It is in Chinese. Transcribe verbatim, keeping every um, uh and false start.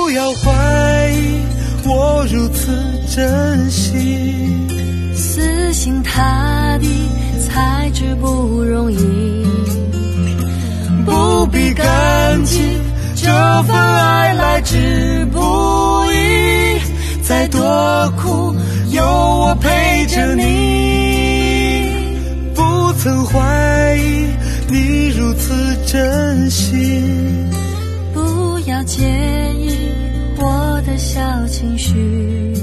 不要怀疑我如此珍惜， 死心塌地才知不容易， 不必感激这份爱来之不易，再多苦有我陪着你，不曾怀疑你如此珍惜， 不要介意我的小情绪。